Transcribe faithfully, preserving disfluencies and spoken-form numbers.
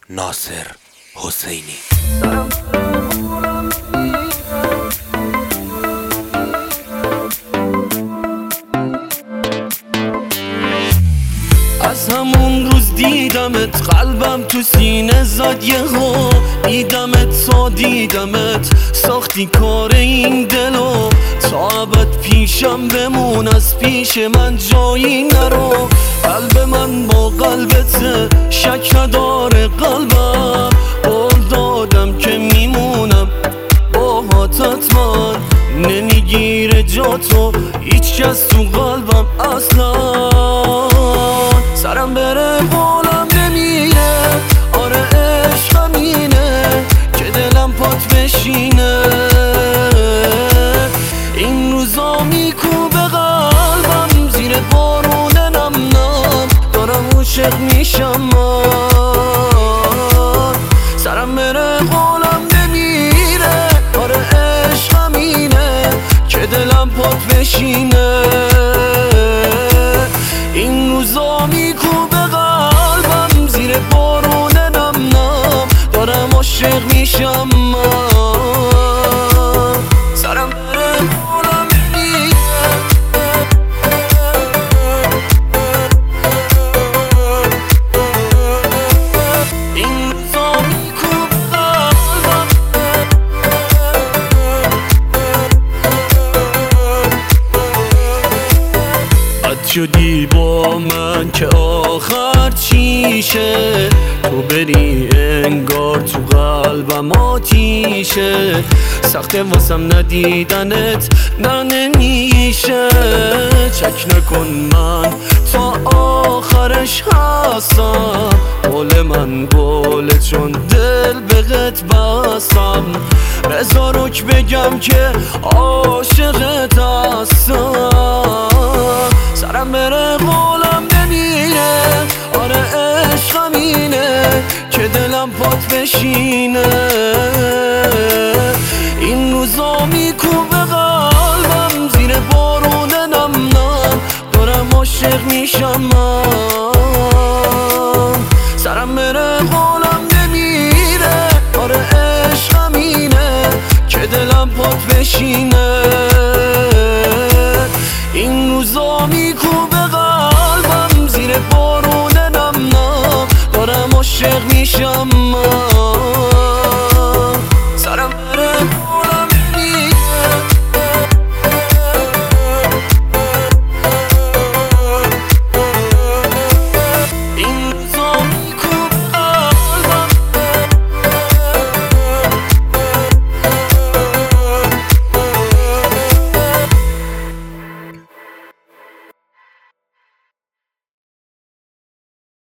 ناصر حسینی. از همون روز دیدمت قلبم تو سینه زد یهو، دیدمت تا دیدمت ساختی کار این دلو، تا ابد پیشم بمون از پیش من جایی نرو. قلب من با قلبت شک نداره قلبم، قول دادم که میمونم با حتما، نمیگیره جا تو هیچ کس تو قلبم اصلا. سرم بره بالم نمیره، آره عشق همینه که دلم پات بشینه. این روزا میکوبه قلبم زیر بارون نم نم، دارم عاشق میشم من. سرم بره بالم نمیره، آره عشق همینه که دلم پات بشینه. این روزا میکوبه قلبم زیر بارون نم نم، دارم عاشق میشم من. سرم بره بالم نمیره، این روزا میکوبه قلبم. بد شدی با من که آخر چیشه، تو بری انگار تو قلبم آتیشه. سخته واسم ندیدنت نه نمیشه، چک نکن من تا آخرش هستم. قول من قوله چون دل بهت بستم، رضا روک بگم که عاشقت هستم. سرم بره بالم نمیره، آره عشق همینه که دلم پات بشینه. این روزا میکوبه قلبم زیر بارون نم نم، دارم عاشق میشم من. سرم بره بالم نمیره، آره عشق همینه که دلم پات بشینه. این روزا میکوبه قلبم زیر بارون نم نم، دارم عاشق میشم من.